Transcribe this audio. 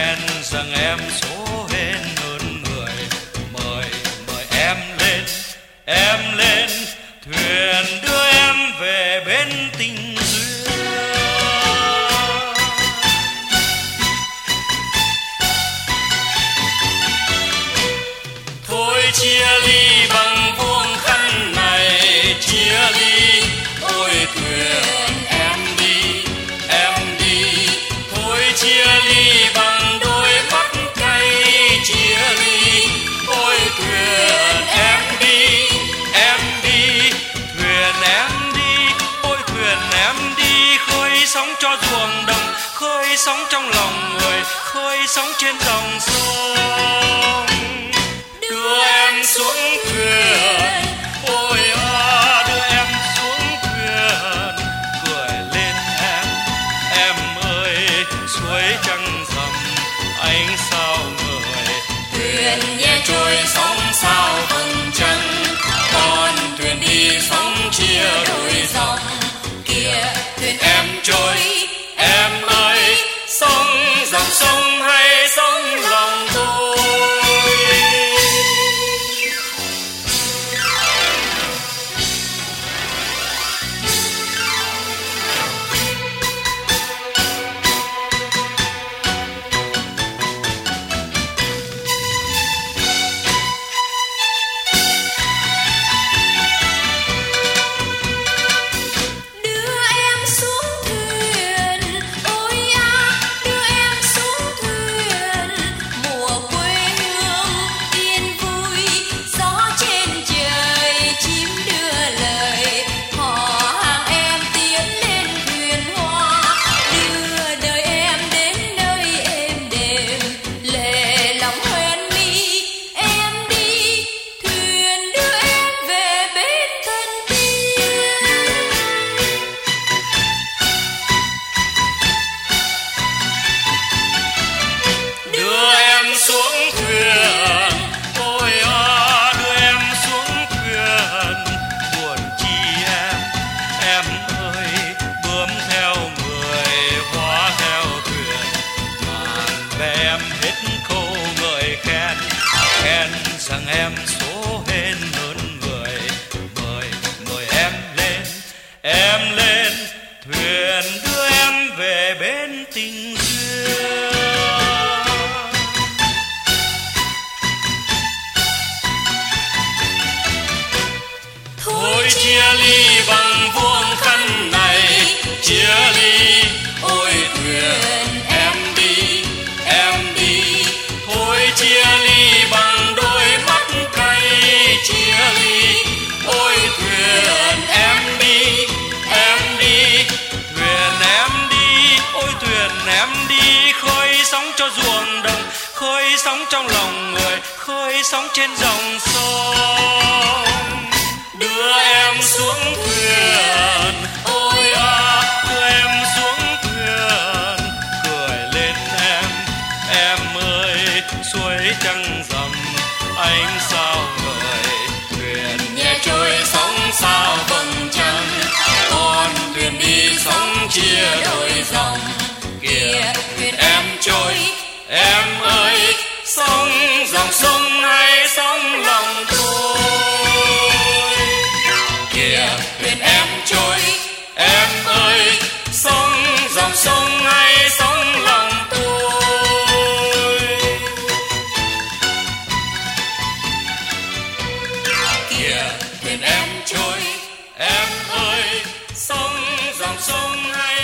khen rằng em số hên hơn người. Mời em lên thuyền đưa em về bên tình duyên. Thôi chia ly bằng vuông khăn này, chia ly ôi thuyền em đi. Thôi chia ly bằng đôi mắt cay, chia ly ôi thuyền em đi. Thuyền em đi, ôi thuyền em đi, khơi sóng cho ruộng đồng, khơi sóng trong lòng người, khơi sóng trên dòng sông. Đưa em xuống thuyền, ôi đưa em xuống thuyền, cười lên em ơi, suối trăng rằm ánh sao người. Thuyền nhẹ trôi sóng sao vầng trăng, con thuyền đi sóng chia đôi dòng. Kìa thuyền Em trôi, em ơi, sóng dòng sông hay sóng lòng tôi. đưa em xuống thuyền, ôi đưa em xuống thuyền. Mùa quê hương yên vui, gió trên trời chim đưa lời. Họ hàng em tiến lên thuyền hoa, đưa đời em đến nơi êm đềm. Lệ lòng hoen mi em đi, thuyền đưa em về bên thần tiên. Đưa em xuống thuyền, ôi đưa em xuống thuyền, buồn chi em ơi, bướm theo người, hoa theo thuyền. Màn về em hết câu ngợi khen rằng em số hên hơn người. Mời em lên thuyền đưa em về bên tình duyên. Thôi chia ly bằng vuông khăn này, chia ly ôi thuyền em đi. Thôi chia ly bằng đôi mắt cay, chia ly ôi thuyền em đi. Thuyền em đi, ôi thuyền em đi, khơi sóng cho ruộng đồng, khơi sóng trong lòng người, khơi sóng trên dòng sông. Đưa em xuống thuyền, ôi đưa em xuống thuyền, cười lên em ơi, suối trăng rằm ánh sao người. Thuyền Nhẹ trôi sóng sao vầng trăng, con thuyền đi sóng chia đôi dòng. Kìa thuyền em trôi, em ơi, sóng dòng sông hay sóng lòng tôi. Kìa thuyền em trôi, em ơi, sóng dòng sông hay sóng lòng tôi. kìa Thuyền em trôi, em ơi, sóng dòng sông hay